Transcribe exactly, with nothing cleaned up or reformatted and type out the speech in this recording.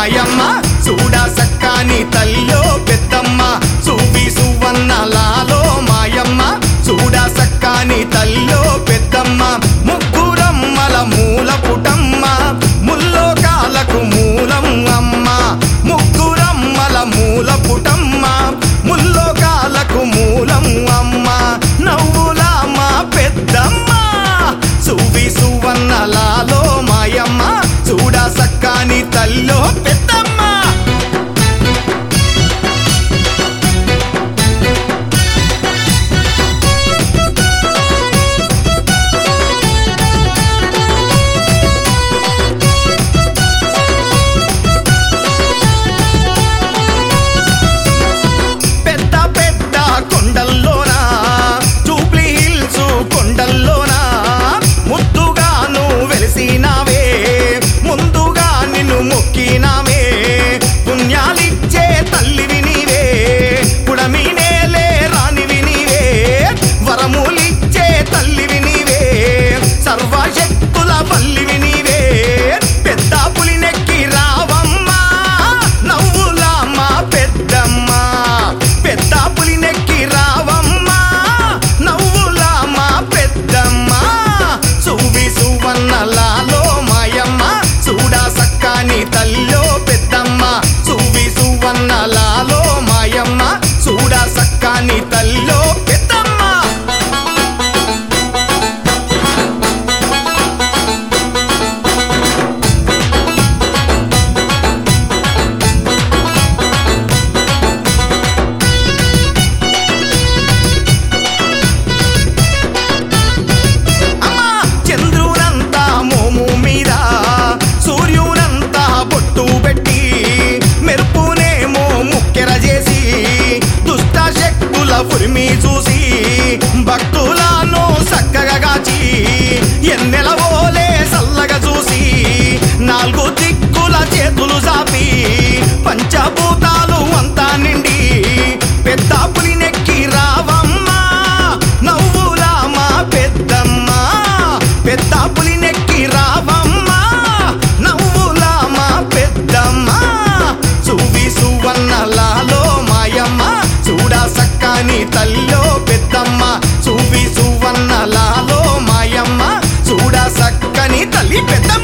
మాయమ్మ చూడా సక్కాని తల్లో పెద్దమ్మ చూపి సువన్నలాలో మాయమ్మ చూడా సక్కాని తల్లో పెద్దమ్మ ముగ్గురమ్మల మూల పుటమ్మ ముల్లోకాలకు మూలం అమ్మ ముగ్గురమ్మల మూల పుటమ్మ ముల్లోకాలకు మూలం అమ్మ నవ్వుల మా పెద్దమ్మ చూపి సువన్నలాలో మాయమ్మ చూడా సక్కాని తల్లో పెద్దమ్మ పెద్ద పెద్ద కొండల్లోనా జూబ్లీ హిల్స్ కొండల్లోనా ముద్దుగాను వెలిసినావే ముందుగా నిన్ను మొక్కినావే పుణ్యాలిచ్చే తల్లివి నీవే పుడమి నేలే రానివి నీవే వరములిచ్చే తల్లివి నీవే సర్వశక్తుల పల్లివి నీవే పెద్ద పులినెక్కి రావమ్మ నవ్వుల మా పెద్దమ్మ పెద్ద పులినెక్కి రావమ్మ నవ్వుల మా పెద్దమ్మ చూవి సువన్నలాలో మాయమ్మ చూడా సక్కాని తల్లో పెద్దమ్మ చూవి సువన్నలాలో మాయమ్మ చూడా సక్కాని తల్లో పెద్దమ్మ అమ్మా చంద్రునంతా మోము మీద సూర్యునంతా బొట్టు పెట్టి మెరుపునేమో ముక్కెర చేసి దుష్ట శక్తుల ఉరిమి చూసి భక్తులను చక్కగా గాచి ఎన్నెల ఓలే సల్లగా చూసి నాలుగు దిక్కుల చేతులు చాపి పంచభూతాలు అంతా నిండి పెద్ద పులినెక్కి రావమ్మ నవ్వుల మా పెద్దమ్మ పెద్ద పులినెక్కి రావమ్మ నవ్వుల మా పెద్దమ్మ చూవి సువన్నలాలో మాయమ్మ చూడా సక్కాని తల్లో పెద్దమ్మ చూవి సువన్నలాలో మాయమ్మ చూడా సక్కని తల్లి పెద్ద